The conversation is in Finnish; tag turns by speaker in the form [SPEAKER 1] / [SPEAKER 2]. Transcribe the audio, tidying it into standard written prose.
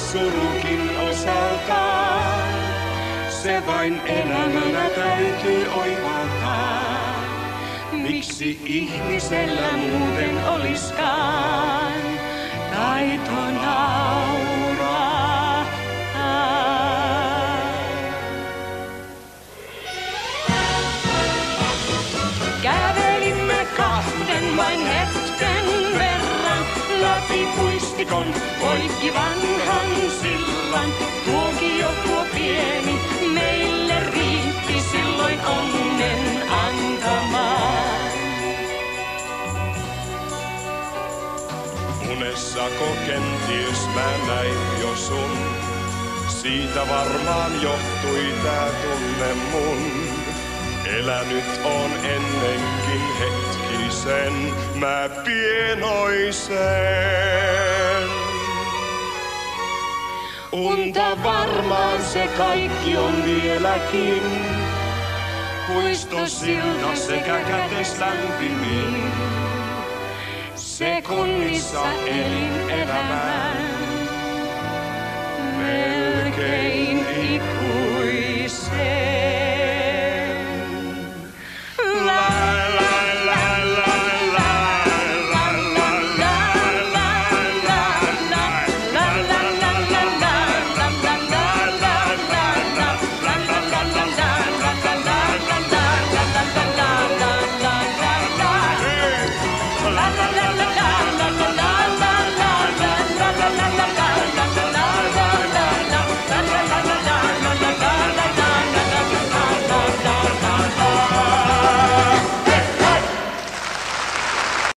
[SPEAKER 1] surukin osaltaan. Se vain elämänä täytyy oivaltaa. Miksi ihmisellä muuten oliskaan taito nauraa? Kävelimme kahden vain hetken verran läpi puistikon poikki vanhan sillan. Tuokio tuo pieni meille riitti silloin onnen antamaan. Unessako kenties mä näin jo sun, siitä varmaan johtui tää tunne mun. Elänyt on ennenkin hetkisen, mä pienoisen. Unta varmaan se kaikki on vieläkin, puistosilta sekä kätes lämpimin. Sekunnissa elin elämä.